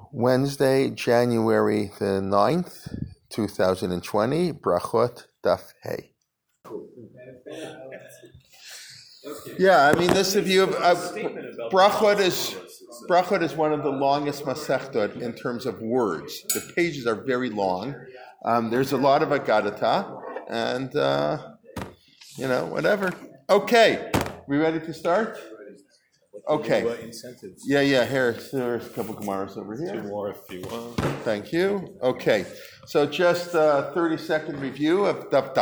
Wednesday, January the 9th, 2020, Brachot Daf Hey. Yeah, I mean, this view of Brachot is one of the longest Masechtot in terms of words. The pages are very long. There's a lot of Agadata, and whatever. Okay, we ready to start? Okay. Yeah. There's a couple of Gemaras over here. Two more if you want. Thank you. Okay. So just a 30-second review of Daf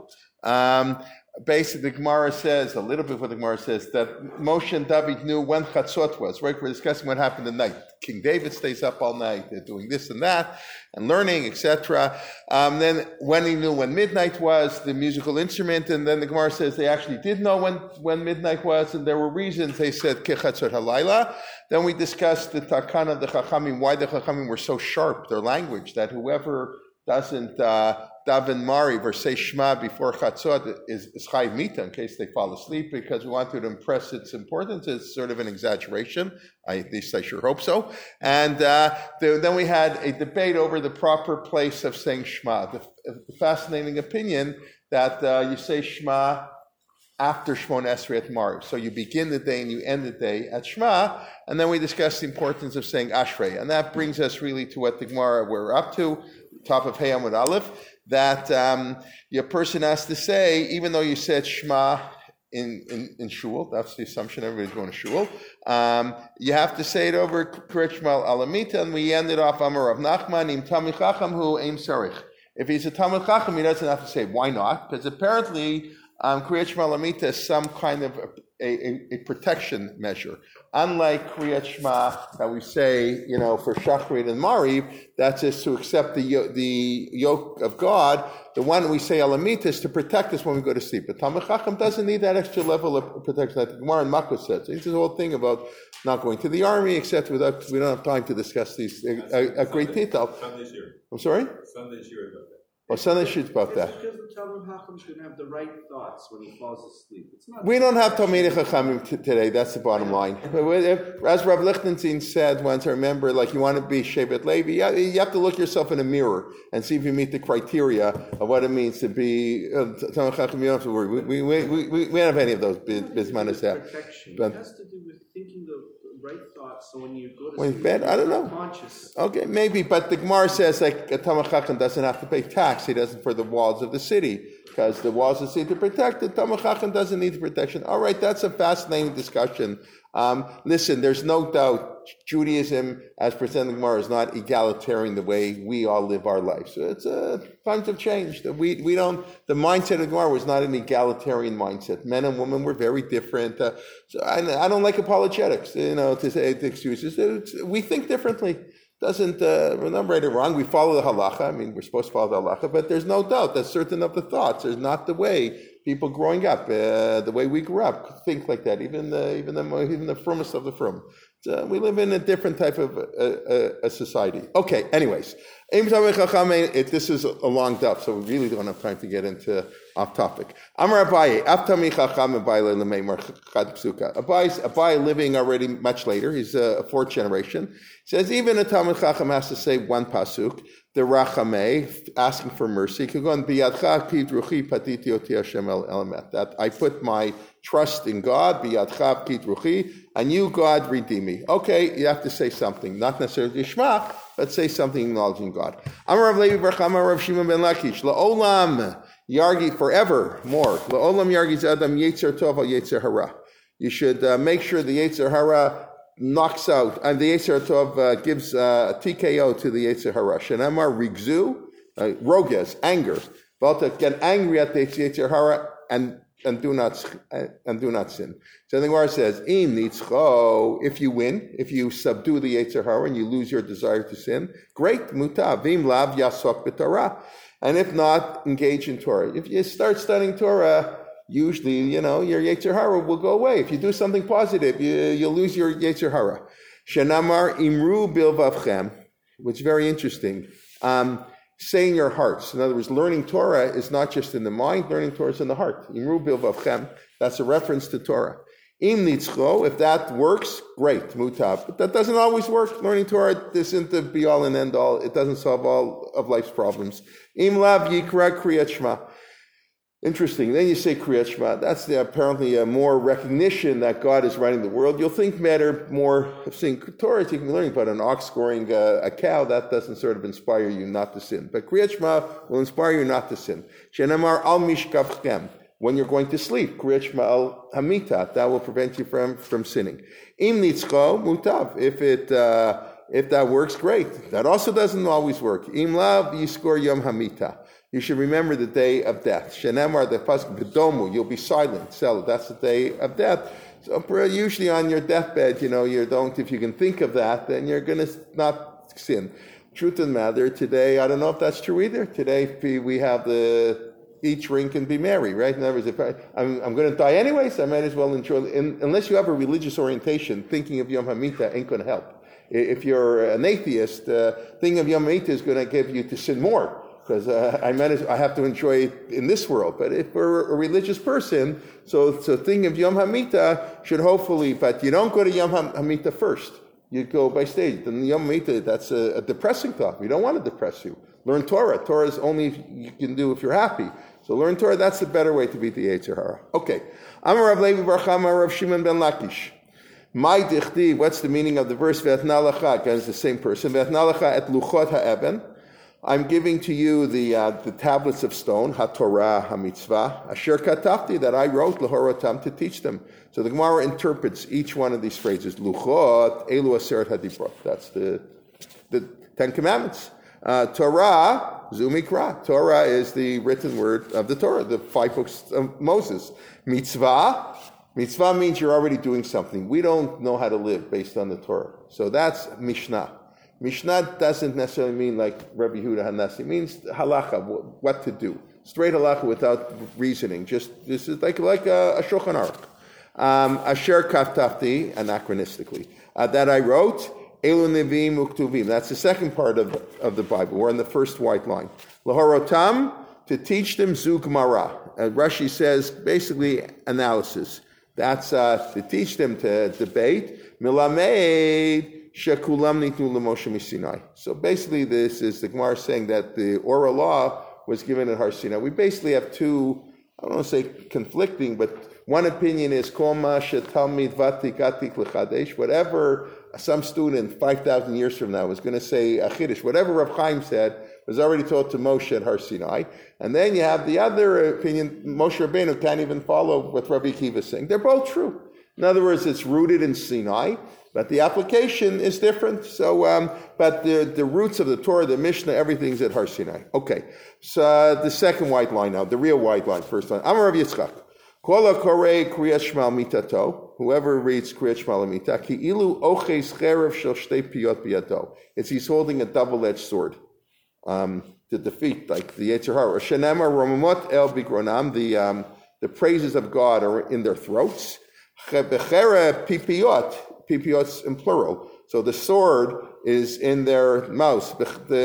Daled. Basically, the Gemara says, a little bit what the Gemara says, that Moshe and David knew when Chatzot was, right? We're discussing what happened at night. King David stays up all night, they're doing this and that, and learning, etc. Then when he knew when midnight was, the musical instrument, and then the Gemara says they actually did know when midnight was, and there were reasons. They said, Kechatzot halayla. Then we discussed the Takana of the Chachamim, why the Chachamim were so sharp, their language, that whoever doesn't daven Mariv or say Shema before Chatzot is Chayiv Mita in case they fall asleep, because we wanted to impress its importance. It's sort of an exaggeration. At least I sure hope so. And then we had a debate over the proper place of saying Shema. The fascinating opinion that you say Shema after Shmon Esrei at Mariv. So you begin the day and you end the day at Shema, and then we discussed the importance of saying Ashrei. And that brings us really to what the Gemara we're up to, top of Hey Amud Aleph, that your person has to say, even though you said Shema in shul, that's the assumption everybody's going to shul, you have to say it over Kriyat Shema Alamita, and we ended off Amar Rav Nachman, Im Tamid Chacham Hu Ein Sarich. If he's a Tamid Chacham, he doesn't have to say, why not? Because apparently Kriyat Shema Alamita is some kind of a protection measure. Unlike Kriyat Shema that we say, for Shachrit and Mariv, that's just to accept the yoke of God. The one we say Alamita is to protect us when we go to sleep. But Tamid Chacham doesn't need that extra level of protection that the Gemara and Makos says. It's the whole thing about not going to the army, etc. We don't have time to discuss these a great detail. Sunday's here. I'm sorry? Sunday's here about that. Well, Sunday shoots about that. Because the Talmud Chacham should have the right thoughts when he falls asleep. We don't have Talmidei Chachamim today. That's the bottom line. As Rav Lichtenstein said once, I remember, you want to be Shevet Levi, you have to look yourself in a mirror and see if you meet the criteria of what it means to be Talmid Chacham. You don't have to worry. We don't have any of those bismanas there. Protection. It has to do with thinking the right thoughts. So when you go to sleep, bed, I don't know. Conscious. Okay, maybe, but the Gemara says a Talmid Chacham doesn't have to pay tax. He doesn't for the walls of the city, because the walls of the city to protect the Talmid Chacham doesn't need the protection. All right, that's a fascinating discussion. Listen, there's no doubt Judaism, as presented in the Gemara, is not egalitarian the way we all live our lives. So it's times have changed. We don't. The mindset of the Gemara was not an egalitarian mindset. Men and women were very different. So I don't like apologetics. To say the excuses. We think differently. Doesn't we're not right or wrong. We follow the halacha. I mean, we're supposed to follow the halacha, but there's no doubt that certain of the thoughts is not the way people growing up, the way we grew up, think like that. Even the frommest of the frum. We live in a different type of a society. Okay. Anyways, this is a long daf, so we really don't have time to get into off topic. Amar Abaye, Aftami Chacham Abaye Lemeimar Chad Psuka. Abaye living already much later. He's a fourth generation. Says even a Talmid Chacham has to say one pasuk, the Rachamei, asking for mercy. That I put my trust in God, biyadcha pit ruchi, and you, God, redeem me. Okay, you have to say something, not necessarily Shema, but say something acknowledging God. Amar Rav Levi bar Chama Rav Shimon ben Lakish, la'olam yargi forever more. La'olam yargi adam yetzer tov al yetzer hara. You should make sure the yetzer hara knocks out, and the Yetzer Tov gives TKO to the Yetzer Hara. Shenamar rigzu, roges, anger. But get angry at the Yetzer Hara and do not sin. So the Gemara says, "Im nitzcho." If you win, if you subdue the Yetzer Hara and you lose your desire to sin, great mutav. Vim lav yasok b'Torah, and if not, engage in Torah. If you start studying Torah, usually, your Yetzer Hara will go away. If you do something positive, you'll lose your Yetzer Hara. Shenamar imru bilvavchem, which is very interesting. Say in your hearts. In other words, learning Torah is not just in the mind, learning Torah is in the heart. Imru bilvavchem, that's a reference to Torah. Im nitzcho, if that works, great, mutav. But that doesn't always work. Learning Torah isn't the be-all and end-all. It doesn't solve all of life's problems. Im lav yikra kriyat shema. Interesting. Then you say Kriyat Shema. That's apparently more recognition that God is running the world. You'll think matter more of seeing Torah. You can be learning about an ox scoring a cow. That doesn't sort of inspire you not to sin. But Kriyat Shema will inspire you not to sin. Shenamar al mishkavchem. When you're going to sleep, Kriyat Shema al hamita. That will prevent you from sinning. Im nitzcho mutav. If that works, great. That also doesn't always work. Im lav yiskor yom hamita. You should remember the day of death. Shenemar the pasuk v'domu. You'll be silent. So that's the day of death. So usually on your deathbed, you don't. If you can think of that, then you're going to not sin. Truth of the matter, today I don't know if that's true either. Today we have eat, drink, and be merry. Right? In other words, if I'm going to die anyways, I might as well enjoy. Unless you have a religious orientation, thinking of Yom HaMita ain't going to help. If you're an atheist, thinking of Yom HaMita is going to give you to sin more. Because I have to enjoy it in this world. But if we're a religious person, so thinking of Yom HaMita should hopefully, but you don't go to Yom HaMita first. You go by stage. Then Yom HaMita, that's a depressing thought. We don't want to depress you. Learn Torah. Torah is only you can do if you're happy. So learn Torah, that's the better way to beat the Yetzer Hara. Okay. Amar Rav Levi Bar Chama, Amar Rav Shimon ben Lakish. My dichti, what's the meaning of the verse? Ve'atna lacha, again, it's the same person. Ve'atna lacha et luchot ha'eben. I'm giving to you the tablets of stone, HaTorah, HaMitzvah, Asher Katafti, that I wrote, Lahorotam, to teach them. So the Gemara interprets each one of these phrases. Luchot, Elu Aseret HaDibrot. That's the Ten Commandments. Torah, Zumikra. Torah is the written word of the Torah, the 5 books of Moses. Mitzvah. Mitzvah means you're already doing something. We don't know how to live based on the Torah. So that's Mishnah. Mishnah doesn't necessarily mean like Rabbi Yehuda Hanasi. It means halacha, what to do. Straight halacha without reasoning. Just this is like a Shulchan Aruch. Asher Kaftafti, anachronistically. That I wrote, Elu Nevi'im Uktuvim. That's the second part of the Bible. We're in the first white line. Lahorotam, to teach them Zug Mara. Rashi says basically analysis. That's to teach them to debate. Milamed. Shekulam nitnu l'Moshe miSinai. So basically, this is the Gemara saying that the oral law was given at Har Sinai. We basically have two, I don't want to say conflicting, but one opinion is Kol ma shetalmid vatik atik l'chadesh. Whatever some student 5,000 years from now was going to say a chiddush, whatever Rav Chaim said was already taught to Moshe at Har Sinai. And then you have the other opinion, Moshe Rabbeinu can't even follow what Rabbi Akiva is saying. They're both true. In other words, it's rooted in Sinai. But the application is different. So, but the roots of the Torah, the Mishnah, everything's at Har Sinai. Okay. So the second white line now, the real white line, first line. Amar Rav Yitzchak. Kol hakorei kriyat shema mitato. Whoever reads kriyat shema lamita, ki ilu oches cherev shel shtei piyot biyado. It's he's holding a double-edged sword to defeat, like the Yetzer Hara. Shenema romamot el bigronam. The praises of God are in their throats. Bechere pipiyot. Pipiyot in plural. So the sword is in their mouth,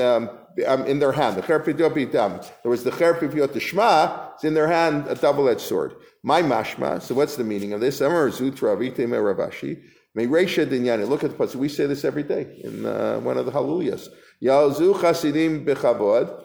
in their hand. The cher pipiyot b'yadam. There was the cher pipiyot the shema. It's in their hand, a double-edged sword. My mashma. So what's the meaning of this? Amar zutra v'itei meravashi. Me'reisha dinyani. Look at the pasuk. We say this every day in one of the hallelujahs. Yalzu chasidim b'chavod.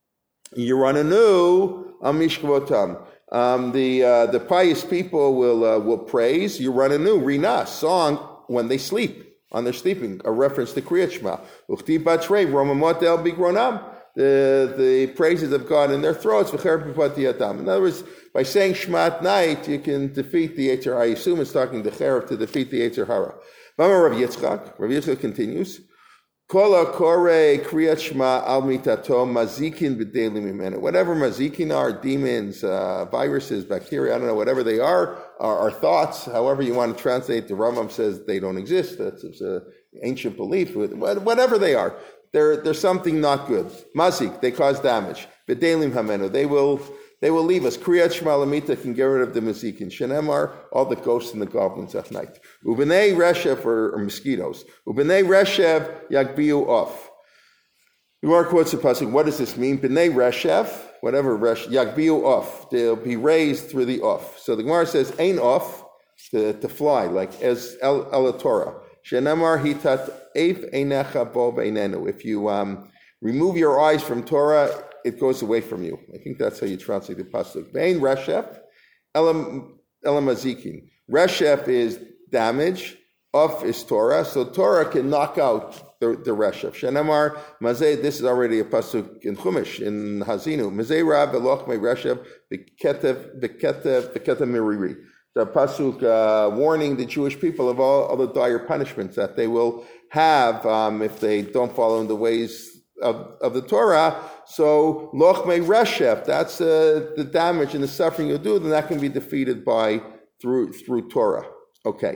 Yirananu amishkvotam. The pious people will praise Yirananu Rina song when they sleep, on their sleeping, a reference to Kriyat Shema. Uchti batrei romamot el bigronam. The praises of God in their throats. In other words, by saying Shema at night, you can defeat the Yetzer Hara. I assume it's talking to Cherev to defeat the Yetzer Hara. Rav Yitzchak continues. Kol hakorei kriyat shema al mitato mazikin b'delim mimenu. Whatever mazikin are, demons, viruses, bacteria, I don't know, whatever they are thoughts, however you want to translate. The Rambam says they don't exist. That's an ancient belief. Whatever they are, they're something not good. Mazik, they cause damage. B'delim hamenu, they will leave us. Kriyat shema lamita can get rid of the mazikin. Shenemar, all the ghosts and the goblins at night. Ubenei reshev or mosquitoes. Ubenei reshev yagbiu off. The Gemara quotes the pasuk. What does this mean? Benei reshev, whatever reshev, yagbiu off. They'll be raised through the off. So the Gemara says, "Ain off to fly, like as El Torah. Shenamar hitat eif einecha bo beinenu. If you remove your eyes from Torah, it goes away from you. I think that's how you translate the pasuk. Vein reshef elam mazikin. Reshef is damage. Of is Torah, so Torah can knock out the reshef. Shenamar mazeh. This is already a pasuk in Chumash in Hazinu. Mazeh rab veloch me reshef v'ketev miriri. The pasuk warning the Jewish people of all the dire punishments that they will have if they don't follow in the ways of the Torah. So loch me reshef. That's the damage and the suffering you'll do. Then that can be defeated through Torah. Okay.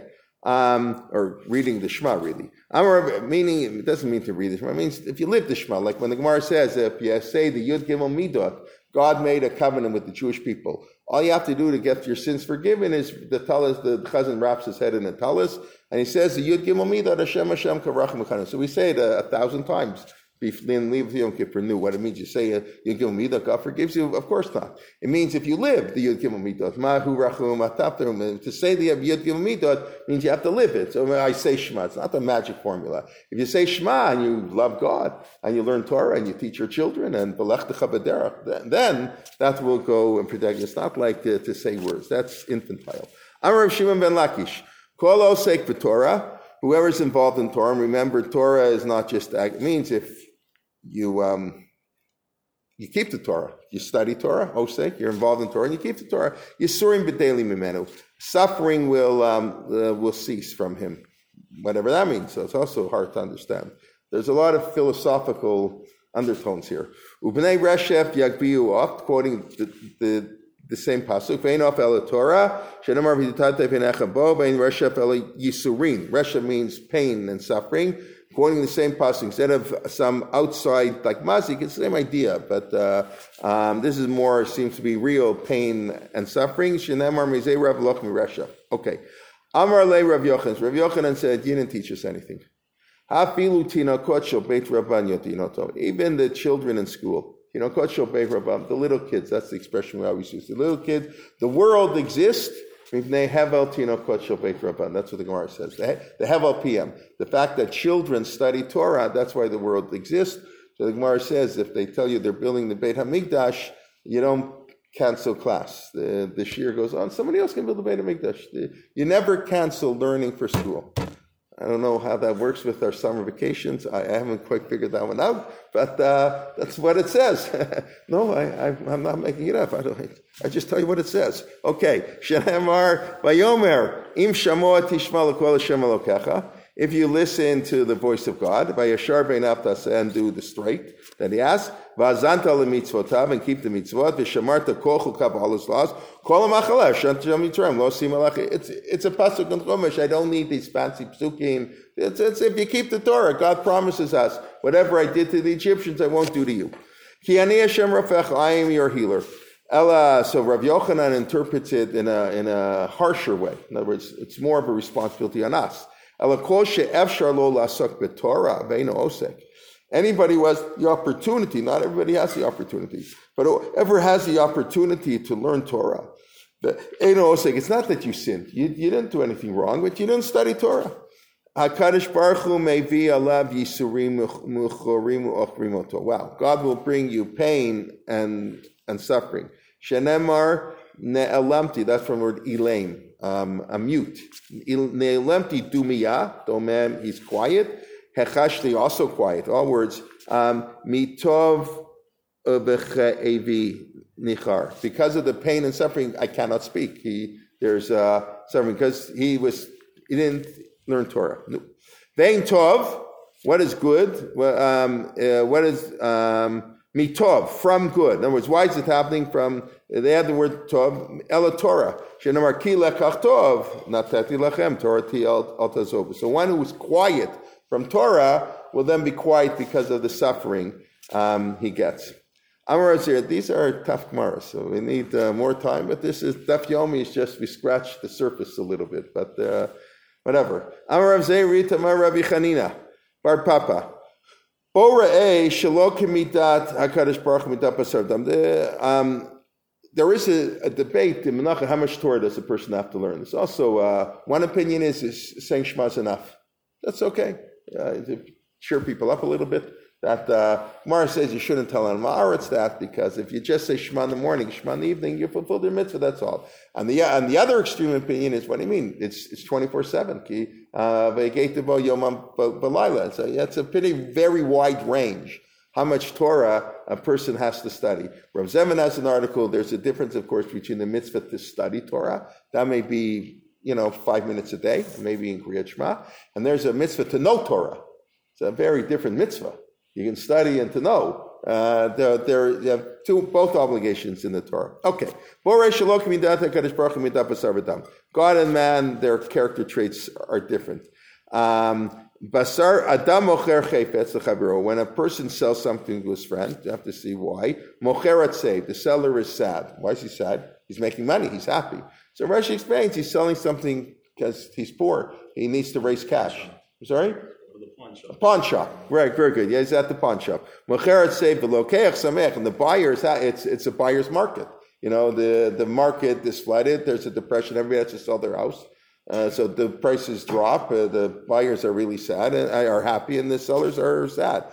Or reading the Shema, really. Meaning, it doesn't mean to read the Shema. It means if you live the Shema, like when the Gemara says, if you say the Yud Gimel Midot, God made a covenant with the Jewish people. All you have to do to get your sins forgiven is the talis, the chazan wraps his head in a talis, and he says, the Yud Gimel Midot, Hashem Karach Mechanu. So we say it 1,000 times. Then leave Yom Kippur knew what it means. You say Yud Gimel Midot, God forgives you. Of course not. It means if you live the Yud Gimel Midot, Mahu Rachum Atapterum. To say the Yud Gimel Midot means you have to live it. So I say Shema. It's not a magic formula. If you say Shema and you love God and you learn Torah and you teach your children and Belechtecha B'derech, then that will go and protect you. It's not like to say words. That's infantile. Amar Rav Shimon ben Lakish. Kol osek b'Torah. Whoever's involved in Torah, remember Torah is not just it means if you keep the Torah, you study Torah, osek, you're involved in Torah, and you keep the Torah. Yisurim b'deilim mimenu. Suffering will cease from him, whatever that means. So it's also hard to understand. There's a lot of philosophical undertones here. Ubnei reshef yagbiu oft, quoting the same pasuk. Ve'enof el Torah shenamar v'yitate v'necha bo ve'en reshef el yisurin. Reshef means pain and suffering. Quoting the same pasuk, instead of some outside like mazik, it's the same idea, but this is more seems to be real pain and suffering. Shenemar mizei Rav Loch miresha. Okay, Amar le Rav Yochanan. Rav Yochanan said, "You didn't teach us anything." Hafilu tinakot shel beit rabban yotinoto. Even the children in school, tinakot shel beit rabban, the little kids. That's the expression we always use. The little kids. The world exists. That's what the Gemara says. The Hevel PM. The fact that children study Torah, that's why the world exists. So the Gemara says if they tell you they're building the Beit HaMikdash, you don't cancel class. The shir goes on. Somebody else can build the Beit HaMikdash. You never cancel learning for school. I don't know how that works with our summer vacations. I haven't quite figured that one out, but that's what it says. No, I'm not making it up. I just tell you what it says. Okay. Shenemar Vayomer Im Shamoa Tishma L'Kol Hashem Elokecha. If you listen to the voice of God, Vayashar Bein Avtas, and do the straight that He asks, Vazanta LeMitzvotav, and keep the mitzvot, V'shamarta Kol Chukav Halus Laws, Kol HaMachalesh Shant Shem Yitzrayim Lo Sim Alach. It's a pasuk in Chumash. I don't need these fancy psukim. It's if you keep the Torah, God promises us, whatever I did to the Egyptians, I won't do to you. Ki Ani Hashem Rafech, I am your healer. Ella, so Rav Yochanan interprets it in a harsher way. In other words, it's more of a responsibility on us. Anybody who has the opportunity, not everybody has the opportunity, but whoever has the opportunity to learn Torah, it's not that you sinned. You didn't do anything wrong, but you didn't study Torah. HaKadosh Baruch Hu mevi alav yisurim muchorim u'ochrim oto. Wow, God will bring you pain and suffering. Shenemar ne'elamti, that's from the word elaim. A mute. Ne'elemti dumiyah, domem, he's quiet. Hechashli, also quiet. All words. Mitov b'che'evi nichar. Because of the pain and suffering, I cannot speak. There's suffering because he didn't learn Torah. Vein tov, what is good? What is mitov, from good? In other words, why is it happening from? They have the word tov, ela Torah. Shenemar ki lekach tov, natati lachem, Torah ti al tazov. So one who is quiet from Torah will then be quiet because of the suffering he gets. Amar Azir, these are tough Gemaras, so we need more time, but this is, Daf Yomi is just, we scratched the surface a little bit, but whatever. Amar Azir, Rita, Amar Rabbi Chanina, Bar Papa. Bo ra'eh shelo kemidat HaKadosh Baruch Hu midat basar dam. there is a debate in Menachah, how much Torah does a person have to learn? There's also, one opinion is saying Shema is enough. That's okay. To cheer people up a little bit. That Gemara says you shouldn't tell an Ma'aretz that, because if you just say Shema in the morning, Shema in the evening, you fulfill their mitzvah, that's all. And the other extreme opinion is, what do you mean? It's 24/7. So that's a pretty very wide range. How much Torah a person has to study. Rav Zeman has an article. There's a difference, of course, between the mitzvah to study Torah. That may be, 5 minutes a day, maybe in Kriyat Shema. And there's a mitzvah to know Torah. It's a very different mitzvah. You can study and to know. You have both obligations in the Torah. Okay. God and man, their character traits are different. Basar adam mocher chayfetz lechaviro. When a person sells something to his friend, you have to see why. Mocher atzeiv. The seller is sad. Why is he sad? He's making money. He's happy. So Rashi explains he's selling something because he's poor. He needs to raise cash. Sorry? A pawn shop. Right, very good. Yeah, he's at the pawn shop. Mocher atzeiv v'lokeach samech. And the buyers, it's a buyer's market. The market is flooded. There's a depression. Everybody has to sell their house. So the prices drop, the buyers are really sad and are happy, and the sellers are sad.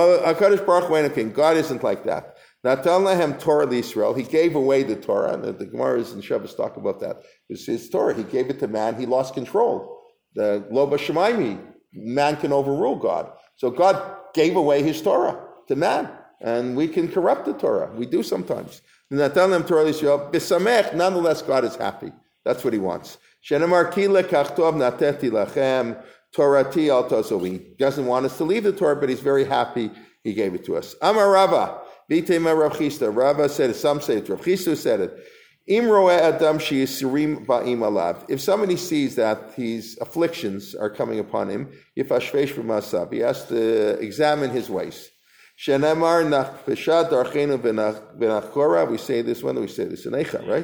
God isn't like that. Natan Torah Israel. He gave away the Torah. And the Gemaras and Shabbos talk about that. It's his Torah. He gave it to man. He lost control. The Loba Shemaimi. Man can overrule God. So God gave away his Torah to man. And we can corrupt the Torah. We do sometimes. Natan Torah Israel. B'samech. Nonetheless, God is happy. That's what he wants. Shenemar ki lekach tov nateti lachem torati al tozovi. He doesn't want us to leave the Torah, but he's very happy he gave it to us. Amar Rava, bitema Rav Chisda. Rava said it, some say it, Rav Chisda said it. Im roeh adam sheyisurim ba'im alav. If somebody sees that these afflictions are coming upon him, yifashvesh b'masav, he has to examine his ways. Shenemar nachpeshat darchenu v'nachkora. We say this when we say this in Eicha, right?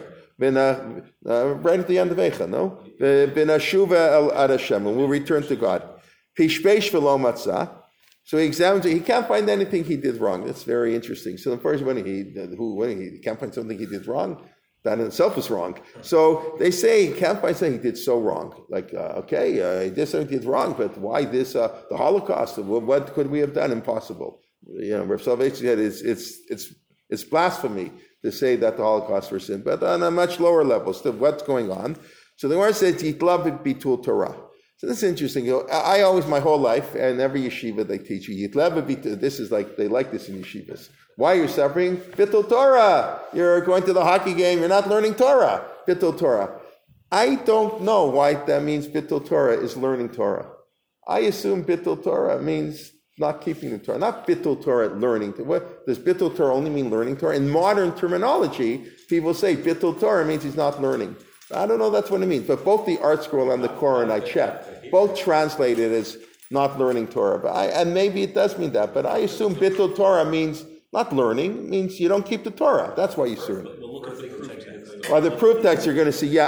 Right at the end of Eicha, no? V'nashuva el ad Hashem, and we'll return to God. Pishpeish v'lo matzah. So he examines it. He can't find anything he did wrong. That's very interesting. So the first when he can't find something he did wrong, that in itself is wrong. So they say he can't find something he did so wrong. Like, he did something he did wrong, but why this? The Holocaust? What could we have done? Impossible. Rav Soloveitchik said it's blasphemy to say that the Holocaust was sin, but on a much lower level, still what's going on. So the Gemara says, Yitlav bitul Torah. So this is interesting. I always, my whole life, and every yeshiva they teach you, Yitlav bitul, this is like, they like this in yeshivas. Why are you suffering? Bitul Torah. You're going to the hockey game, you're not learning Torah. Bitul Torah. I don't know why that means Bitul Torah is learning Torah. I assume Bitul Torah means not keeping the Torah, not Bittul Torah, learning. What does Bittul Torah only mean learning Torah? In modern terminology, people say Bittul Torah means he's not learning. I don't know that's what it means, but both the Art Scroll and the Koran I checked, both translate it as not learning Torah. And maybe it does mean that, but I assume Bittul Torah means not learning, means you don't keep the Torah. That's why you assume it. Or the proof text, you're going to see,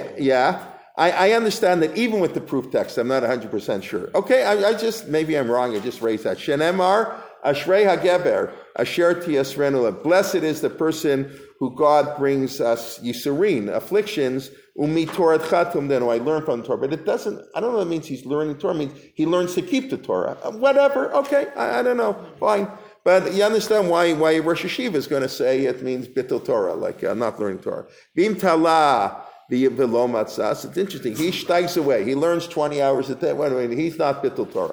I understand that even with the proof text, I'm not 100% sure. Okay, maybe I'm wrong, I just raised that. Shenemar, Ashrei HaGeber, Asher Tiyasrenula. Blessed is the person who God brings us Yisurin, afflictions, Umi Torah Chatum, then I learn from the Torah. But it doesn't, I don't know what it means he's learning Torah. It means he learns to keep the Torah. Whatever, okay, I don't know, fine. But you understand why Rosh Hashiva is going to say it means Bittul Torah, like not learning Torah. Bim Talah. It's interesting. He steig's away. He learns 20 hours a day. He's not Bittul Torah.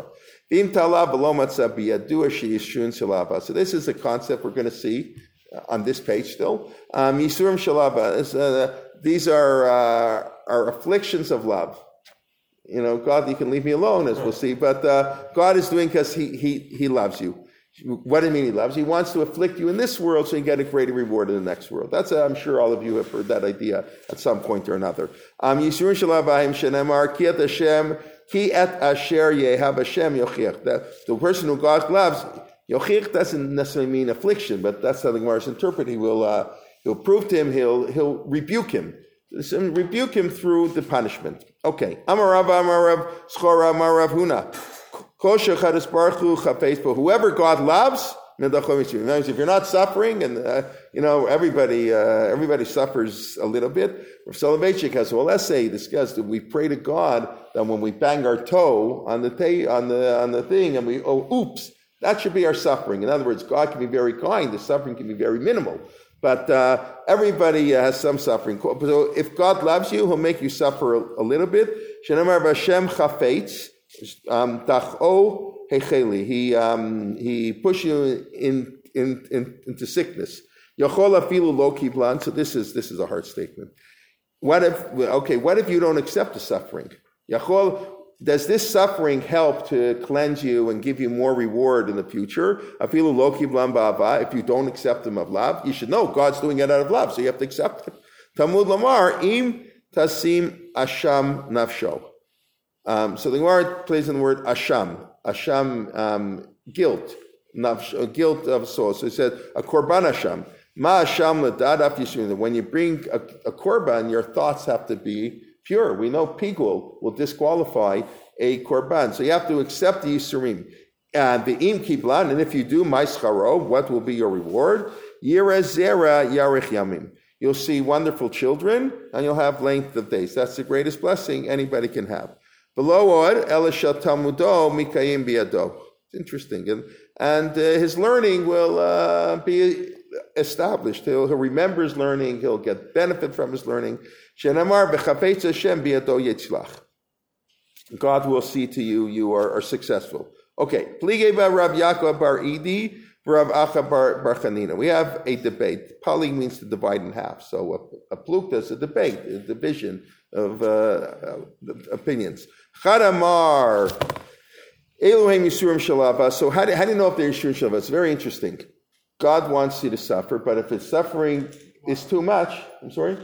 So this is a concept we're going to see on this page still. Yisurim Shalava. These are afflictions of love. God, you can leave me alone, as we'll see. But God is doing because He loves you. What do you mean he loves? He wants to afflict you in this world so you get a greater reward in the next world. That's, I'm sure all of you have heard that idea at some point or another. Yisurin shalavahim shenemar ki et Hashem ki et asher yehav Hashem yochiach. The person who God loves, yochiach doesn't necessarily mean affliction, but that's how the Gemara is interpreted. He'll prove to him, he'll rebuke him. Rebuke him through the punishment. Okay. Amarav, Schora, Amarav Huna. Whoever God loves, If you're not suffering, and everybody suffers a little bit. Rav Soloveitchik has a whole essay he discussed that we pray to God that when we bang our toe on the thing and we oops, that should be our suffering. In other words, God can be very kind. The suffering can be very minimal. But everybody has some suffering. So if God loves you, He'll make you suffer a little bit. Shenamar Vashem chafetz dacho hecheli. He pushes you into sickness. Yachol afilu lo kiblan. So this is a hard statement. What if you don't accept the suffering? Yachol. Does this suffering help to cleanse you and give you more reward in the future? Afilu lo kiblan ba'ava. If you don't accept them of love, you should know God's doing it out of love, so you have to accept it. Talmud lamar im tasim asham nafsho. So the Gemara plays in the word asham. Asham, guilt. Nafsho, guilt of soul. So he said a korban asham. Ma asham l'dadaf yishuin. When you bring a korban, your thoughts have to be pure. We know pigul will disqualify a korban. So you have to accept the yisurim. And the im kiblan, and if you do, maischaro, what will be your reward? Yireh zera yarich yamim. You'll see wonderful children, and you'll have length of days. That's the greatest blessing anybody can have. Below od, elishal talmudo mikayim biado. It's interesting. And his learning will be established. He'll remember his learning. He'll get benefit from his learning. Shenamar b'chafetz Hashem biado yitzlach. God will see to you are successful. Okay. Pligei Rav Yaakov bar Idi, Rav Acha bar Chanina. We have a debate. Pali means to divide in half. So a plukta is a debate, a division of opinions. Chadamar Elohim Yisurim Shalava. So how do you know if they're Yisurim Shalava? It's very interesting. God wants you to suffer, but if his suffering is too much, I'm sorry?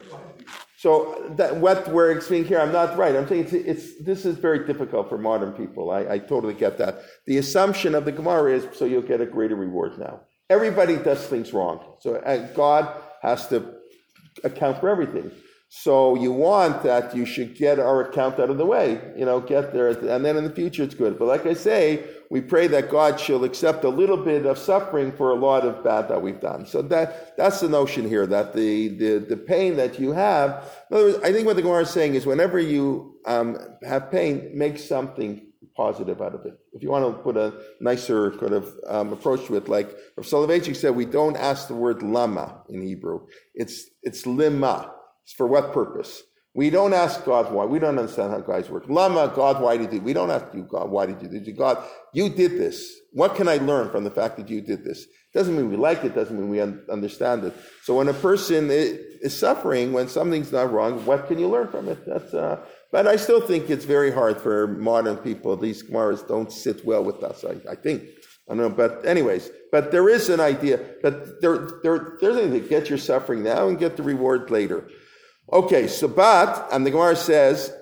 So that what we're explaining here, I'm not right. I'm saying this is very difficult for modern people. I totally get that. The assumption of the Gemara is so you'll get a greater reward now. Everybody does things wrong. So God has to account for everything. So you want that you should get our account out of the way, get there, and then in the future it's good. But like I say, we pray that God shall accept a little bit of suffering for a lot of bad that we've done. So that's the notion here, that the pain that you have, in other words, I think what the Gemara is saying is whenever you have pain, make something positive out of it. If you want to put a nicer kind of approach to it, like Rav Soloveitchik said, we don't ask the word lama in Hebrew. It's lima. It's for what purpose? We don't ask God why. We don't understand how guys work. Lama, God, why did you do? We don't ask you, God, why did you do this? God, you did this. What can I learn from the fact that you did this? Doesn't mean we like it. Doesn't mean we understand it. So when a person is suffering, when something's not wrong, what can you learn from it? But I still think it's very hard for modern people. These Gemaras don't sit well with us, I think. I don't know, but anyways, but there is an idea. But there's an idea. Get your suffering now and get the reward later. Okay, so and the Gemara says,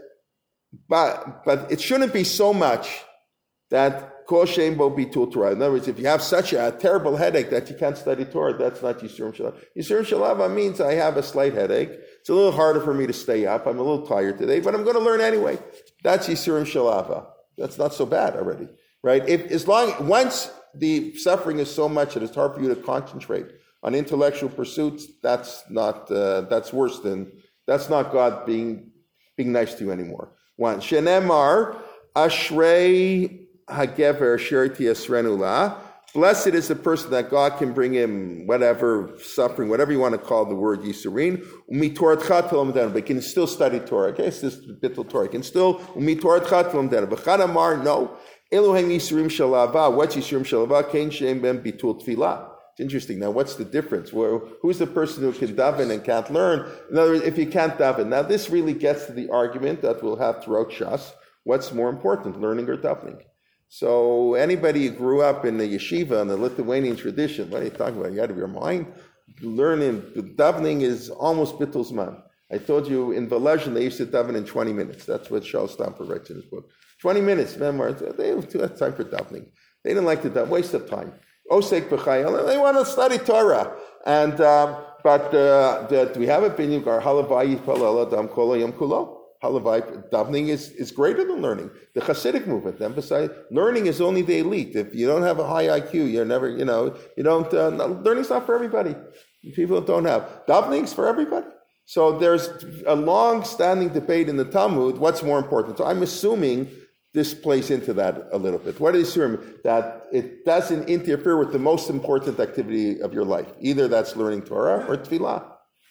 but it shouldn't be so much that kol shein bo bitul Torah. In other words, if you have such a terrible headache that you can't study Torah, that's not Yisurim Shalava. Yisurim Shalava means I have a slight headache. It's a little harder for me to stay up. I'm a little tired today, but I'm going to learn anyway. That's Yisurim Shalava. That's not so bad already, right? Once the suffering is so much that it's hard for you to concentrate on intellectual pursuits, that's worse than. That's not God being nice to you anymore. One, Shenemar Ashrei Hagever Sherti Esrenu La. Blessed is the person that God can bring him whatever suffering, whatever you want to call the word Yisurin. But he can still study Torah. Okay, it's just bittul Torah. He can still no. Elohim Yisurim Shalava. What's Yisurim Shalava? Kain Shem Ben Bitul Tfilah. It's interesting. Now, what's the difference? Who's the person who can daven and can't learn? In other words, if you can't daven. Now, this really gets to the argument that we'll have throughout Shas. What's more important, learning or davening? So anybody who grew up in the yeshiva, in the Lithuanian tradition, what are you talking about? You out of your mind? Learning, davening is almost bittul zman. I told you in Volozhin they used to daven in 20 minutes. That's what Shaul Stamper writes in his book. 20 minutes, memoirs. They have time for davening. They didn't like to daven, waste of time. Osek b'chayil, they want to study Torah. And, but do we have a binyug, our halavai yitpalel adam kol hayom kulo? Halavai, davening is greater than learning. The Hasidic movement emphasizes learning is only the elite. If you don't have a high IQ, you're never, you don't, learning's not for everybody. People don't have. Davening's for everybody. So there's a long-standing debate in the Talmud, what's more important. So I'm assuming this plays into that a little bit. What is assuming? That it doesn't interfere with the most important activity of your life. Either that's learning Torah or Tefillah.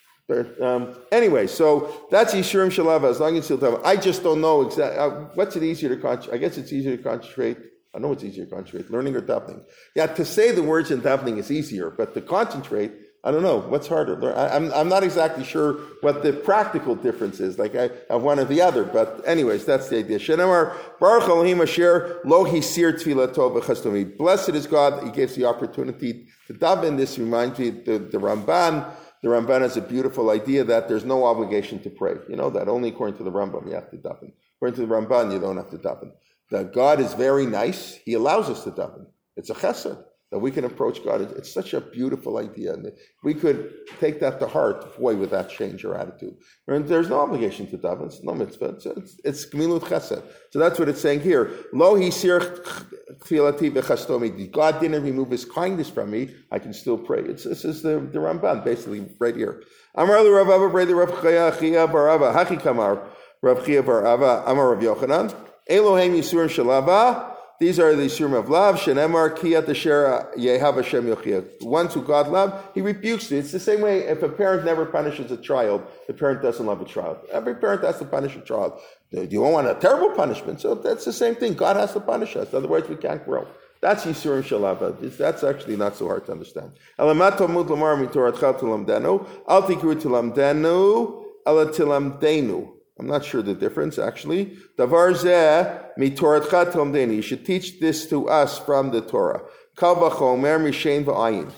Anyway, so that's Yishurim Shalava, as long as you'll tell. I just don't know exactly, what's it easier to concentrate? I guess it's easier to concentrate. I know it's easier to concentrate, learning or davening. Yeah, to say the words in davening is easier, but to concentrate, I don't know. What's harder? I'm not exactly sure what the practical difference is. Like I have one or the other. But anyways, that's the idea. Shenemar Baruch Elohim Asher Lo Hisir Tfilato V'Chastomi. Blessed is God. He gives the opportunity to daven. This reminds me the Ramban. The Ramban has a beautiful idea that there's no obligation to pray. You know that only according to the Rambam you have to daven. According to the Ramban, you don't have to daven. That God is very nice. He allows us to daven. It's a chesed that we can approach God. It's such a beautiful idea. And we could take that to heart, boy, would that change our attitude. And there's no obligation to daven. It's no mitzvah. It's gemilut chesed. So that's what it's saying here. Lo hisir tfilati v'chastomi. God didn't remove his kindness from me. I can still pray. This is the Ramban, basically, right here. Amar li Rav Ava, brei Rav Chia bar Ava, Hachi kamar, Rav Chia bar Ava, Amar Rav Yochanan, Eloheim Yisurim Shalava. These are the Yisurim of love. Shenemar kiyat asher yehav Hashem yochiyah. The ones who God loved, he rebukes it. It's the same way if a parent never punishes a child, the parent doesn't love a child. Every parent has to punish a child. You don't want a terrible punishment. So that's the same thing. God has to punish us. Otherwise, we can't grow. That's Yisurim Shalava. That's actually not so hard to understand. Alamat Talmud lamar mitoratcha tilamdenu. Al tikru tilamdenu. Ala tilamdenu. I'm not sure the difference, actually. Davar zeh mitoratcha tilamdenu. You should teach this to us from the Torah. Kal v'chomer mishein v'ayin.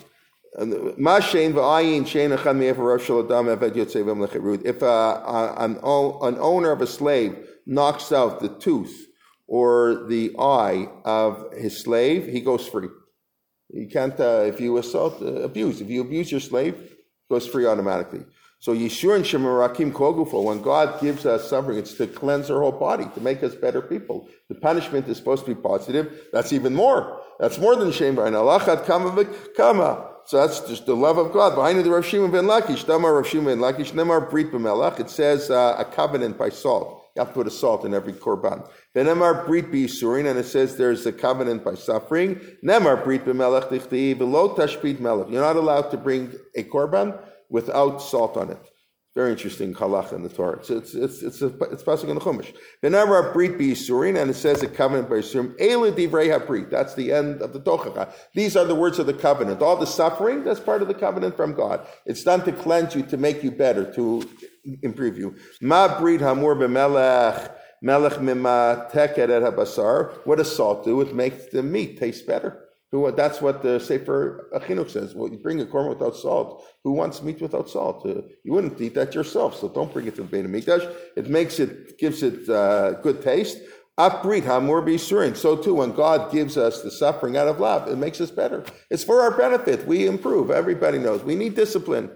Ma shein v'ayin shein echad me'efer rav shel adam eved yotzei v'mlechet. If an owner of a slave knocks out the tooth or the eye of his slave, he goes free. You can't, if you abuse. If you abuse your slave, it goes free automatically. So Yeshua and Shemarakim Kogufo, when God gives us suffering, it's to cleanse our whole body, to make us better people. The punishment is supposed to be positive. That's even more. That's more than shame. So that's just the love of God. Behind the Rav Shimon ben Lakish, Damar Rav Shimon ben Lakish, Nemar Brit b'melach. It says a covenant by salt. You have to put a salt in every korban. Nemar Brit b'Yisurin, and it says there's a covenant by suffering. Nemar Brit b'melach dichti v'lo tashbit melach. You're not allowed to bring a korban without salt on it. Very interesting halacha in the Torah. It's pasuk in the Chumash. Nemar Brit b'Yisurin, and it says a covenant by Yisurim. Eile divrei habrit. That's the end of the tochacha. These are the words of the covenant. All the suffering, that's part of the covenant from God. It's done to cleanse you, to make you better, to improve you. Ma brit hamur b'melech, melech mima teket et habasar. What does salt do? It makes the meat taste better. That's what the Sefer Chinuch says. Well, you bring a korban without salt. Who wants meat without salt? You wouldn't eat that yourself, so don't bring it to the Beit HaMikdash. It gives it good taste. Aprit hamur b'Yisurin. So too, when God gives us the suffering out of love, it makes us better. It's for our benefit. We improve. Everybody knows. We need discipline.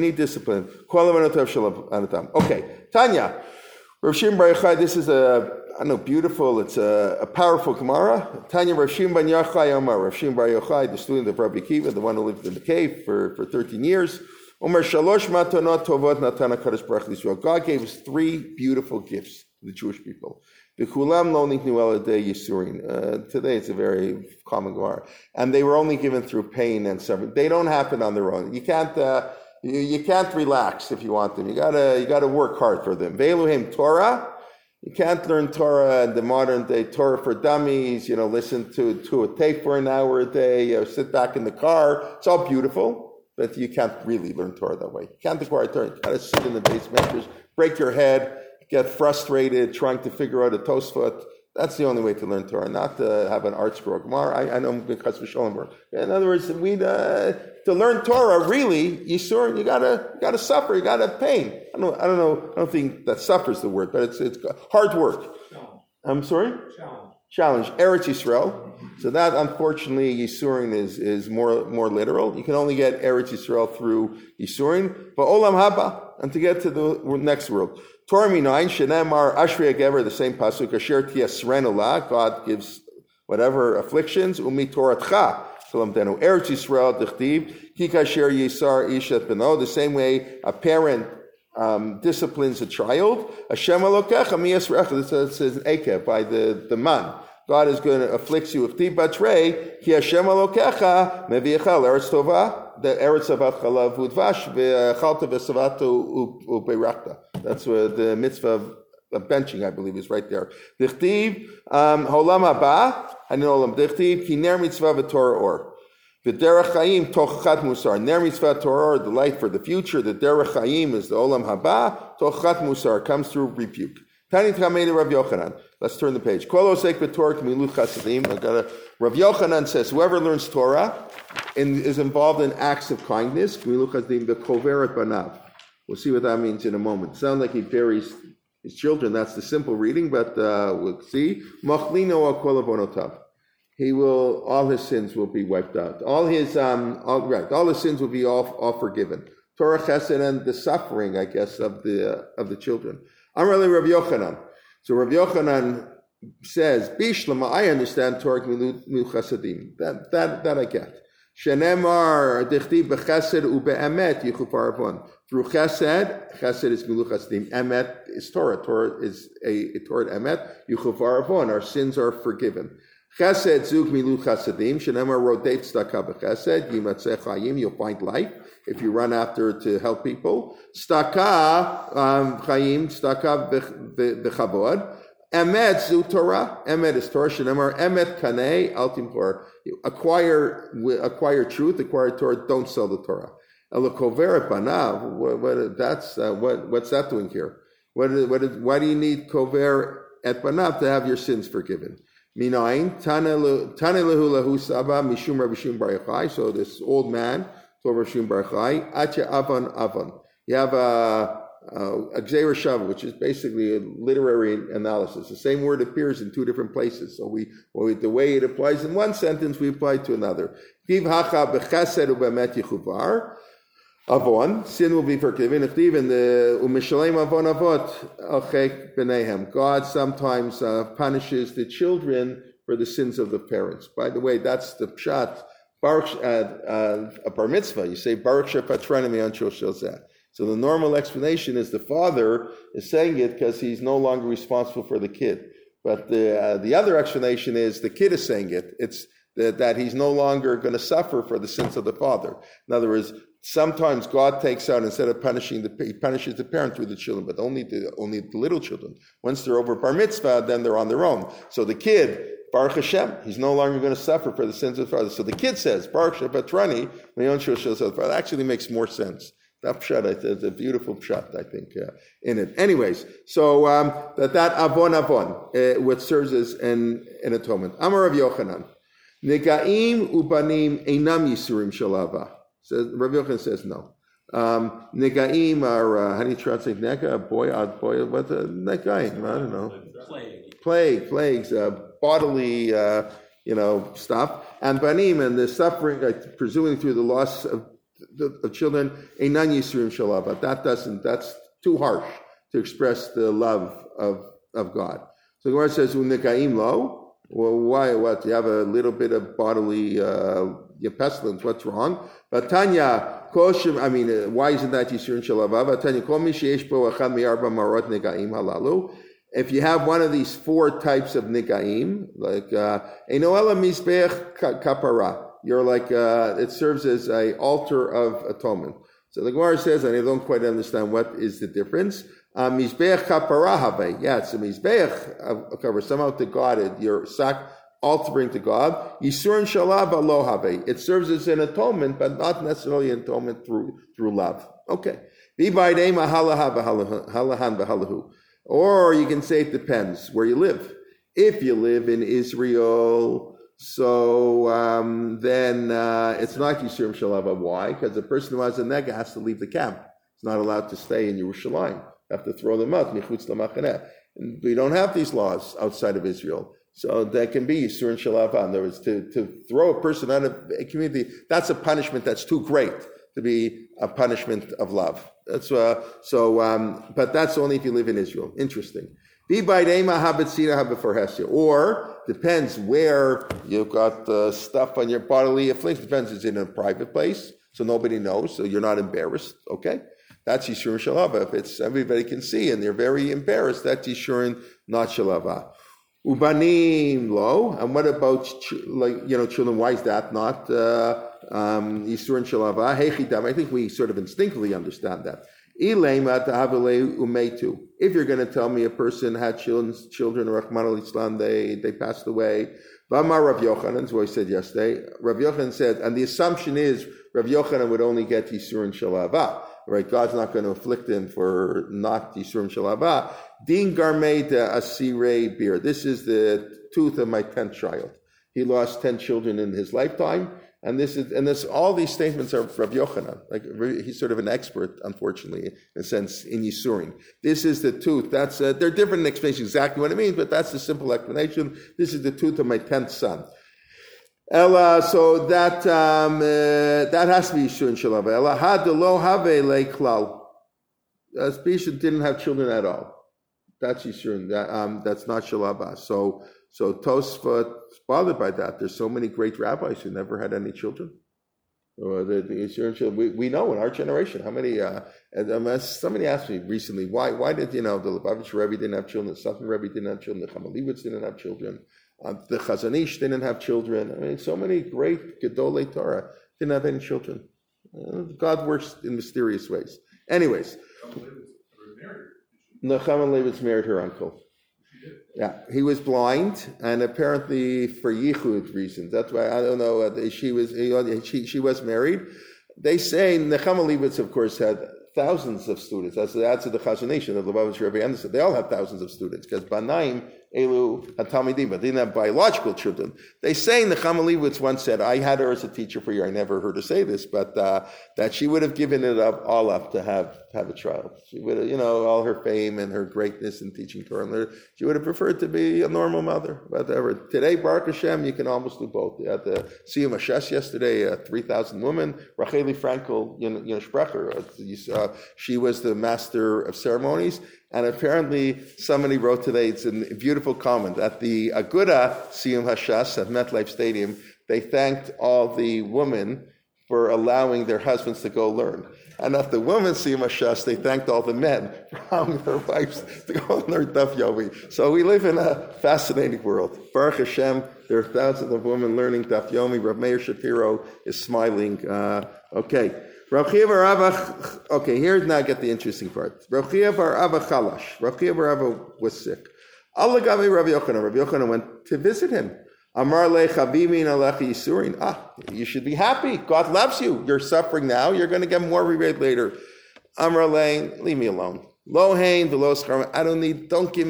Okay, Tanya. Rav Shimon Bar Yochai, this is beautiful. It's a powerful Gemara. Tanya Rav Shimon Bar Yochai Omar. Rav Shimon Bar Yochai, the student of Rabbi Akiva, the one who lived in the cave for 13 years. Omar Shalosh Matanot Tovot Natan HaKadosh Baruch Yisrael. God gave us 3 beautiful gifts to the Jewish people. V'kulam lo niknu ela dei Yisurin. Today it's a very common Gemara. And they were only given through pain and suffering. They don't happen on their own. You can't relax if you want them. You gotta work hard for them. Ve'eluhem Torah. You can't learn Torah in the modern day, Torah for dummies, listen to a tape for an hour a day, sit back in the car. It's all beautiful, but you can't really learn Torah that way. You can't acquire Torah. You gotta sit in the base benches, break your head, get frustrated trying to figure out a Tosfot. That's the only way to learn Torah, not to have an art scroll. Gemara, I know because of Sholomberg. In other words, to learn Torah, really, Yisurin, you gotta suffer, you gotta have pain. I don't think that suffers the word, but it's hard work. Challenge. I'm sorry? Challenge. Eretz Yisrael. So that, unfortunately, Yisurin is more literal. You can only get Eretz Yisrael through Yisurin. But Olam Haba, and to get to the next world. Torah Minayin, Shenemar, Ashri Agever, the same pasuk, Asher Tiasrenula, God gives whatever afflictions, Umi Toratcha, Salamdenu, Eretz Yisrael, Dichtiv, Kikasher Yisar Ishat Beno, the same way a parent disciplines a child. Hashem Elokecha miyasrecha. This says in Eke by the man. God is going to afflict you with tibatrei. Ki Hashem Elokecha meviachal eretz tova. The eretz avat chalav udvash ve'chalta ve'savatu ubeirachta. That's where the mitzvah of benching, I believe, is right there. Dichtiv holam haba hanin olam dichtiv ki ner mitzvah v'torah or. The derech chayim tochachat musar. Ner mitzvah Torah, the light for the future. The derech chayim is the olam haba. Tochachat musar comes through rebuke. Tani Tramei Rav Yochanan. Let's turn the page. Kol osek b'Torah k'milut chasadim. Rav Yochanan says whoever learns Torah is involved in acts of kindness. K'milut chasadim b'koveret banav. We'll see what that means in a moment. It sounds like he buries his children. That's the simple reading, but we'll see. Machlino akol avonotav. He will, all his sins will be wiped out. All his sins will be all forgiven. Torah chesed and the suffering, I guess, of the children. Amrali Rav Yochanan. So Rav Yochanan says, Bishlama, I understand Torah milut chasadim. That I get. Shenemar dichtiv b'chesed ube'emet yichupar avon. Through chesed is milut chasadim. Emet is Torah. Torah is a Torah emet. Yichupar avon. Our sins are forgiven. Chesed zug milut chasadim. Shenemar rodef tzedakah b'chesed. Yimatzeh chayim. You'll find life if you run after to help people. Tzedakah chayim. Tzedakah b'chavod. Emet zu Torah. Emet is Torah. Shenemar emet kanei al timchor. Acquire truth. Acquire Torah. Don't sell the Torah. Elokoveret banav. What's that doing here? Why do you need kover et banav to have your sins forgiven? Minayin tanelehu lahu saba mishum Rabbi Shimon bar Yochai. So this old man told Rabbi Shimon bar Yochai, Atya avan. You have a gzeira shava, which is basically a literary analysis. The same word appears in two different places. So the way it applies in one sentence, we apply to another. Div hacha b'chesed u'bemet yichuvar. Avon, sin will be forgiven. Even the umishalem avon avot achek b'neihem. God sometimes punishes the children for the sins of the parents. By the way, that's the pshat. Baruch a bar mitzvah. You say Baruch shepatrani me'ancho shelzeh. So the normal explanation is the father is saying it because he's no longer responsible for the kid. But the other explanation is the kid is saying it. It's that he's no longer going to suffer for the sins of the father. In other words, sometimes God takes out, instead of punishing he punishes the parent through the children, but only the little children. Once they're over bar mitzvah, then they're on their own. So the kid, Baruch Hashem, he's no longer going to suffer for the sins of the father. So the kid says, Baruch Shepatrani, that actually makes more sense. That pshat is a beautiful pshat, I think, in it. Anyways, so that avon, what serves as an atonement. Amar Rav Yochanan, Negaim ubanim einam yisurim shalava. Says Rav Yochanan says no. Negaim are how do you translate nega? Boy, what negaim? I don't know. Plagues, bodily, stuff, and banim and the suffering, presuming through the loss of children. Einan yisurim shalava. That's too harsh to express the love of God. So the Gemara says negaim lo. Well, why? What? You have a little bit of bodily pestilence. What's wrong? But Tanya, why isn't that Yisurin Shalavav? Tanya, Kol mi sheyesh bo achad mi'arba marot negaim halalu. If you have one of these four types of negaim, like enoela mizbeach kapara, you're like it serves as an altar of atonement. So the Gemara says, and I don't quite understand what is the difference. Mizbeach kapara have. Yeah, it's a mizbeach cover somehow to God. Your altering to God. Yisurin shalav alo have. It serves as an atonement, but not necessarily an atonement through love. Okay. Or you can say it depends where you live. If you live in Israel, so then it's not Yisurim Shalava. Why? Because the person who has a nega has to leave the camp. He's not allowed to stay in Yerushalayim. You have to throw them out. We don't have these laws outside of Israel. So that can be Yisurin Shalava. In other words, to throw a person out of a community, that's a punishment that's too great to be a punishment of love. That's but that's only if you live in Israel. Interesting. Or depends where you've got stuff on your bodily affliction. Depends, it's in a private place, so nobody knows, so you're not embarrassed. Okay, that's Yisurin Shalava. If it's everybody can see and they're very embarrassed, that's Yisurin not Shalava. Ubanim lo, and what about children? Why is that not Yisurin Shalava? Hechidam. I think we sort of instinctively understand that. If you're going to tell me a person had children, Rahman al-Islam, they passed away. Vamar Rav Yochanan, is what I said yesterday. Rav Yochanan said, and the assumption is Rav Yochanan would only get Yisurin Shalava. Right? God's not going to afflict him for not Yisurin Shalava. Din Garmei de Asirei Bir. This is the tooth of my 10th child. He lost 10 children in his lifetime. And all these statements are Rav Yochanan. Like he's sort of an expert, unfortunately, in a sense, in Yisurin. This is the tooth. That's they're different explanations exactly what it means, but that's the simple explanation. This is the tooth of my 10th son. Ella, so that has to be Yisurin Shalava. Ella had lo have leklal. Bisha didn't have children at all. That's Yisurin. That's not Shalava. So Tosfot is bothered by that. There's so many great rabbis who never had any children. We know in our generation how many. Somebody asked me recently, why did the Lubavitch Rebbe didn't have children, the Sutton Rebbe didn't have children, the Chamalivitz didn't have children, the Chazon Ish didn't have children. I mean, so many great Gedolei Torah didn't have any children. God works in mysterious ways. Anyways, Nechama Leibitz married her uncle. Yeah, he was blind, and apparently for yichud reasons. That's why I don't know. She was married. They say Nechama Leibitz, of course, had thousands of students. That's the Chazon Ish of the Lubavitch Rebbe Anderson. They all have thousands of students because Banaim Elu Hatamidim, but they didn't have biological children. They say Nechama Leibitz once said, "I had her as a teacher for a year." I never heard her say this, but that she would have given it all up to have a child. She would have, all her fame and her greatness in teaching Torah. She would have preferred to be a normal mother. Whatever. Today, Baruch Hashem, you can almost do both. You had the Siyum Hashes yesterday, 3,000 women. Racheli Frankel, Sprecher. She was the master of ceremonies. And apparently, somebody wrote today, it's a beautiful comment, at the Aguda Siyum Hashas at MetLife Stadium, they thanked all the women for allowing their husbands to go learn. And at the women's Siyum Hashas, they thanked all the men for allowing their wives to go and learn Daf Yomi. So we live in a fascinating world. Baruch Hashem, there are thousands of women learning Daf Yomi. Rav Meir Shapiro is smiling. Okay. Rav Chia bar Abba, okay, here's now get the interesting part. Rav Chia bar Abba Chalash. Rav Chia bar Abba was sick. Allah Gabi Rav Yochanan. Rav Yochanan went to visit him. Amar le Chabimin Alechi Yisurin. You should be happy. God loves you. You're suffering now. You're going to get more rebate later. Amar le, leave me alone. Lo hein v'lo schar. I don't need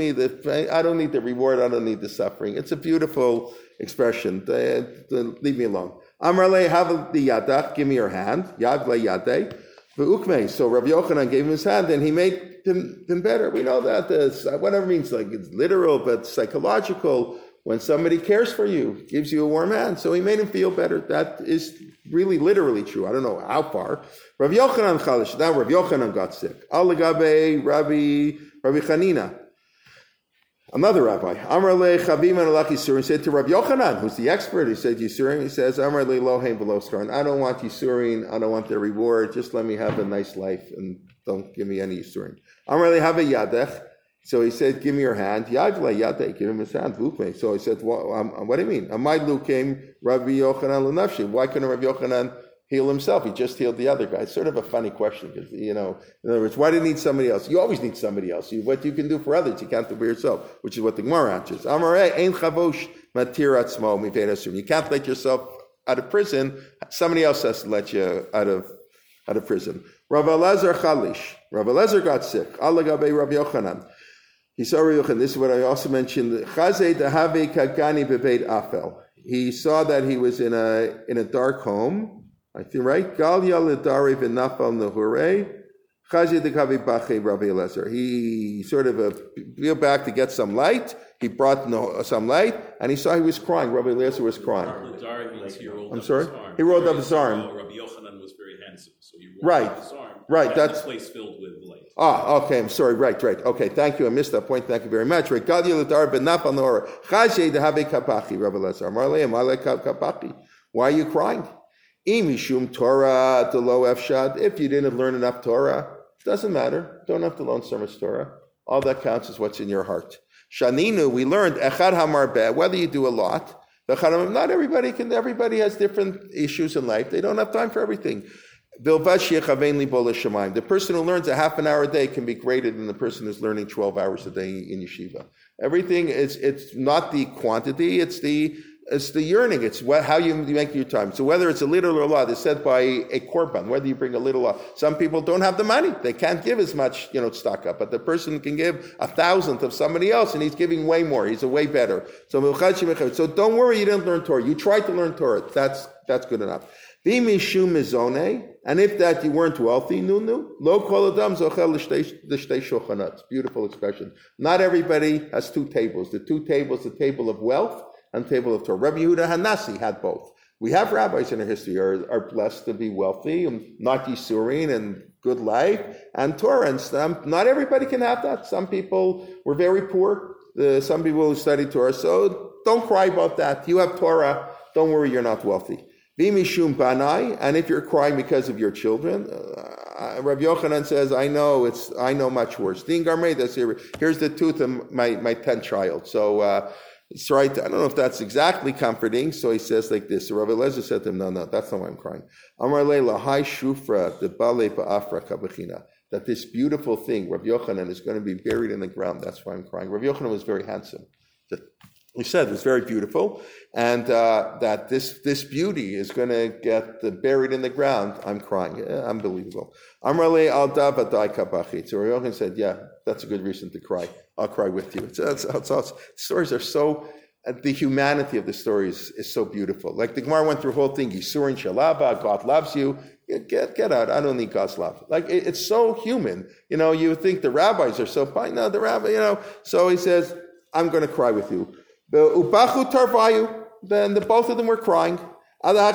the reward. I don't need the suffering. It's a beautiful expression. Leave me alone. Amar le have the yadach, give me your hand. Yad le yadeh. V'ukmei. So Rabbi Yochanan gave him his hand and he made him better. We know that whatever means, like it's literal, but psychological. When somebody cares for you, gives you a warm hand. So he made him feel better. That is really literally true. I don't know how far. Rabbi Yochanan Chalish. Now Rabbi Yochanan got sick. Al-Gabe Rabbi Chanina. Another rabbi. Amar le Chabim and Alach Yisurin said to Rabbi Yochanan, who's the expert, he said Yisurin. He says, Amar le Loheim v'lo skaron. I don't want Yisurin. I don't want their reward. Just let me have a nice life and don't give me any Yisurin. Amar le have a yadech. So he said, give me your hand. Yad le yadech. Give him his hand. Vukme. So he said, what do you mean? Amai lukem Rabbi Yochanan l'nafshi. Why couldn't Rabbi Yochanan heal himself? He just healed the other guy. It's sort of a funny question because, in other words, why do you need somebody else? You always need somebody else. What you can do for others, you can't do for yourself, which is what the Gemara answers. Amarei ein chavosh matir atzmo miveit asur. You can't let yourself out of prison. Somebody else has to let you out of prison. Rav Elazar Chalish. Rav Elazar got sick. Allah gabe Rabbi Yochanan. He saw Rabbi Yochanan. This is what I also mentioned. Chazei dehave kagani bebeit afel. He saw that he was in a dark home. I think, right? Gal yalidari v'nafal nehurei. Chazi dekavi bachei Rabbi Elazar. He sort of peeled back to get some light. He brought some light, and he saw he was crying. Rabbi Eliezer was crying. I'm sorry? He rolled up his arm. Rabbi Yochanan was very handsome, so he Right. rolled up his arm. Right, that's... a place filled with light. Okay, I'm sorry, right. Okay, thank you, I missed that point, thank you very much. Why are you crying? If you didn't learn enough Torah, doesn't matter, don't have to learn so much Torah. All that counts is what's in your heart. Shaninu, we learned, whether you do a lot, not everybody has different issues in life, they don't have time for everything. The person who learns a half an hour a day can be greater than the person who's learning 12 hours a day in yeshiva. Everything it's not the quantity, it's the yearning. It's how you make your time. So whether it's a little or a lot, it's said by a korban, whether you bring a little or a lot. Some people don't have the money. They can't give as much, stock up. But the person can give 1,000th of somebody else, and he's giving way more. He's a way better. So don't worry you didn't learn Torah. You tried to learn Torah. That's good enough. And if that you weren't wealthy, lo kol adam zochel l'shtei shulchanot. Beautiful expression. Not everybody has two tables. The two tables, the table of wealth and table of Torah. Rabbi Yehuda Hanasi had both. We have rabbis in our history are blessed to be wealthy and not yisurin and good life and Torah and stuff. Not everybody can have that. Some people were very poor. Some people who studied Torah. So don't cry about that. You have Torah. Don't worry, you're not wealthy. Bimishum banai, and if you're crying because of your children, Rabbi Yochanan says, I know much worse. Here's the tooth of my 10th child. So it's right. I don't know if that's exactly comforting. So he says like this. So Rabbi Eliezer said to him, no, that's not why I'm crying. Amar leila hai shufra de bale ba'afra kabechina. That this beautiful thing, Rabbi Yochanan, is going to be buried in the ground. That's why I'm crying. Rabbi Yochanan was very handsome. He said it was very beautiful, and that this beauty is going to get buried in the ground. I'm crying. Unbelievable. Amrale al davadai kabachit. So Rabbi Yochanan said, yeah, that's a good reason to cry. I'll cry with you. Stories are so, the humanity of the stories is so beautiful. Like the Gemara went through the whole thing, Yisurin Shalaba, God loves you. Get out. I don't need God's love. Like it's so human. You would think the rabbis are so fine. No, the rabbi, So he says, I'm going to cry with you. Then the both of them were crying. So then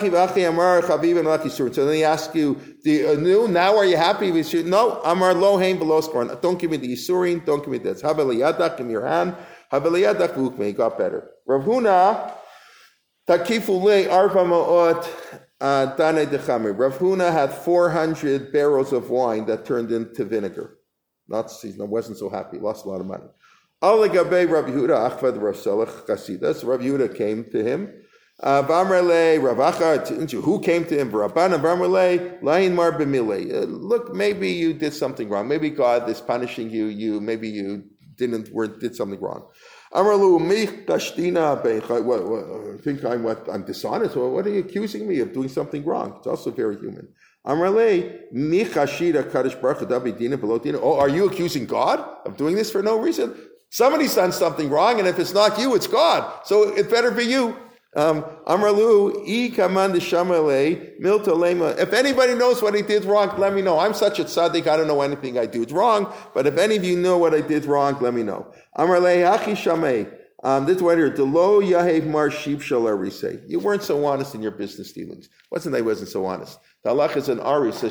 he asked you, now are you happy? No, Amar Lohain Veloskorn. Don't give me the Yisurin, don't give me this. Haveliyadak, give me your hand. Haveliyadak Vukme, he got better. Rav Huna, Takifule Arva Ma'ot Dane Dechamer. Rav Huna had 400 barrels of wine that turned into vinegar. Not season, I wasn't so happy, lost a lot of money. Rabbi Yehuda came to him. Who came to him? Look, maybe you did something wrong. Maybe God is punishing you. Maybe you did something wrong. I'm dishonest? What are you accusing me of doing something wrong? It's also very human. Oh, are you accusing God of doing this for no reason? Somebody's done something wrong, and if it's not you, it's God. So it better be you. If anybody knows what he did wrong, let me know. I'm such a tzaddik, I don't know anything I do wrong, but if any of you know what I did wrong, let me know. This is what here. You weren't so honest in your business dealings. Wasn't so honest? The halach is an aris.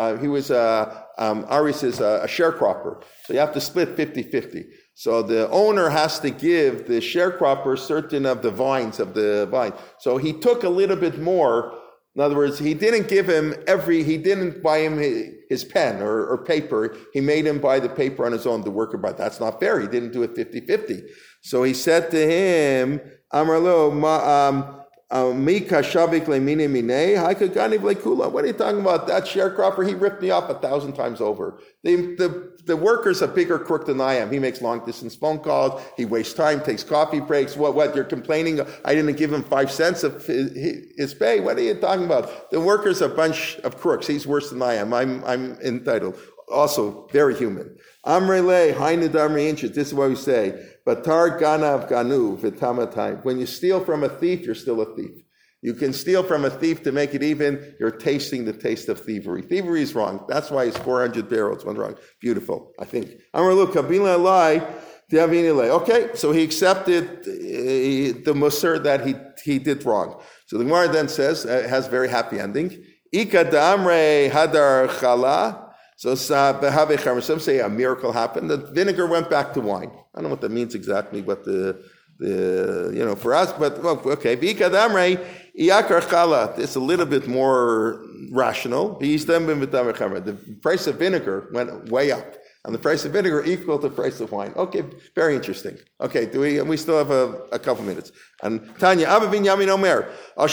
Aris is a sharecropper. So you have to split 50-50. So the owner has to give the sharecropper certain of the vines of the vine. So he took a little bit more. In other words, he didn't buy him his pen or paper. He made him buy the paper on his own, the worker bought. That's not fair. He didn't do it 50-50. So he said to him, Amarlo, Mika Shavik Lemine Mine, Haikaganiv Lekula. What are you talking about? That sharecropper, he ripped me off 1,000 times over. The worker's a bigger crook than I am. He makes long distance phone calls, he wastes time, takes coffee breaks. What you're complaining I didn't give him 5 cents of his pay? What are you talking about? The worker's a bunch of crooks. He's worse than I am. I'm entitled. Also very human. Amrele, Hainadamri inches. This is what we say. Batar ganav ganu v'tamatai. When you steal from a thief, you're still a thief. You can steal from a thief to make it even. You're tasting the taste of thievery. Thievery is wrong. That's why it's 400 barrels went wrong. Beautiful, I think. Amrelu kabila alai Okay, so he accepted the Musar that he did wrong. So the Gemara then says, has a very happy ending. Ika da'amre hadar chala. So some say a miracle happened. The vinegar went back to wine. I don't know what that means exactly, but for us, but okay. Vika da'amre iyakar chala. It's a little bit more rational. The price of vinegar went way up. And the price of vinegar equal to the price of wine. Okay, very interesting. Okay, we still have a couple minutes. And Tanya, Abba bin Yamin Omer,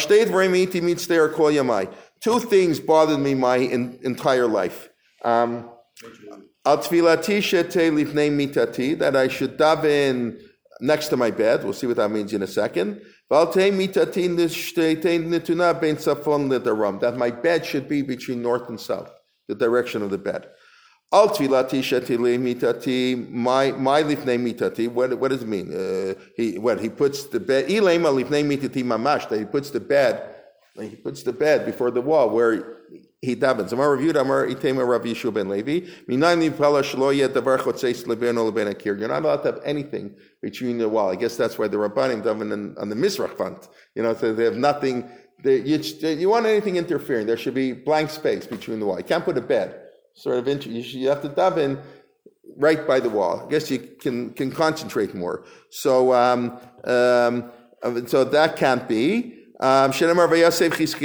two things bothered me my entire life. That I should daven next to my bed. We'll see what that means in a second. That my bed should be between north and south, the direction of the bed. Al tfilati shetile mitati, my lifnei mitati. What does it mean? He puts the bed. Ilema lifnei mitati mamash. That he puts the bed before the wall where he davens. Amar reviewed Amar itema Rav Yeshua ben Levi. Minayim nivpala shlo yet davar chotzeis lebeno leben akir. You're not allowed to have anything between the wall. I guess that's why the Rabbanim daven on the Mizrach front. So they have nothing. You want anything interfering? There should be blank space between the wall. You can't put a bed. Sort of you have to daven right by the wall. I guess you can concentrate more. So so that can't be. In other words,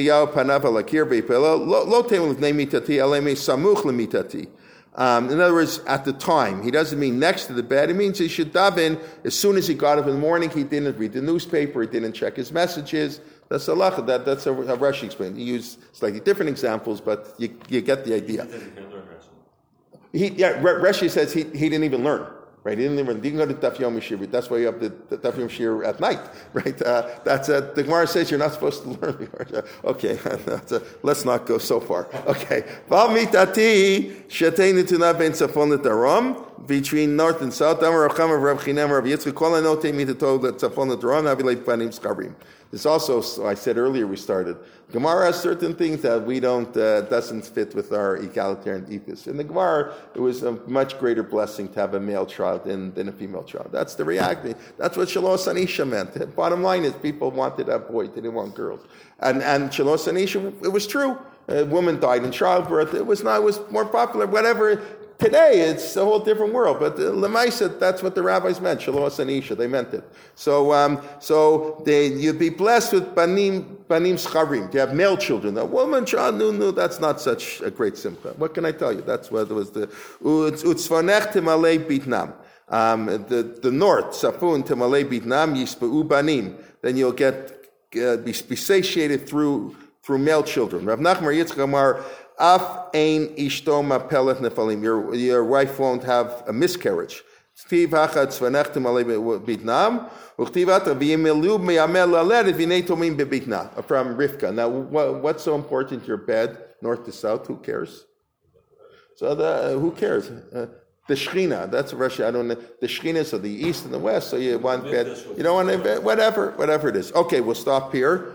at the time, he doesn't mean next to the bed. It means he should daven as soon as he got up in the morning. He didn't read the newspaper. He didn't check his messages. That's halacha. That's how Rashi explained. He used slightly different examples, but you get the idea. Rashi says he didn't even learn. Right? He didn't go to Daf Yomi Shir. That's why you have the Daf Yomi Shir at night. Right? The Gemara says you're not supposed to learn. Okay, let's not go so far. Okay. Between north and south. There's also, I said earlier we started, Gemara has certain things that we doesn't fit with our egalitarian ethos. In the Gemara, it was a much greater blessing to have a male child than a female child. That's the reality. That's what Shalos Anisha meant. The bottom line is people wanted a boy, they didn't want girls. And Shalos Anisha, it was true. A woman died in childbirth. It was more popular, whatever. Today, it's a whole different world. But Lemaisa, that's what the rabbis meant. Shalos Anisha, they meant it. So you'd be blessed with banim scharim. You have male children. A woman child, no, that's not such a great simcha. What can I tell you? That's what it was the utzvanech timalei bitnam. The north, Safun timalei bitnam yispeu banim. Then you'll be satiated through male children. Rav Nachman Yitzchak Amar, Af ein ishto mapelet nefalim. Your wife won't have a miscarriage. Steve hachat tzvanechtem alei bitnam. Uchtivat v'yimelu meyamel laled v'nei tomim bebitna. From Rivka. Now, what's so important? Your bed, north to south. Who cares? So who cares? The Shechina, that's Russia. I don't know. The Shechina is of the east and the west, so you want bed. You don't want a bed, whatever it is. Okay, we'll stop here.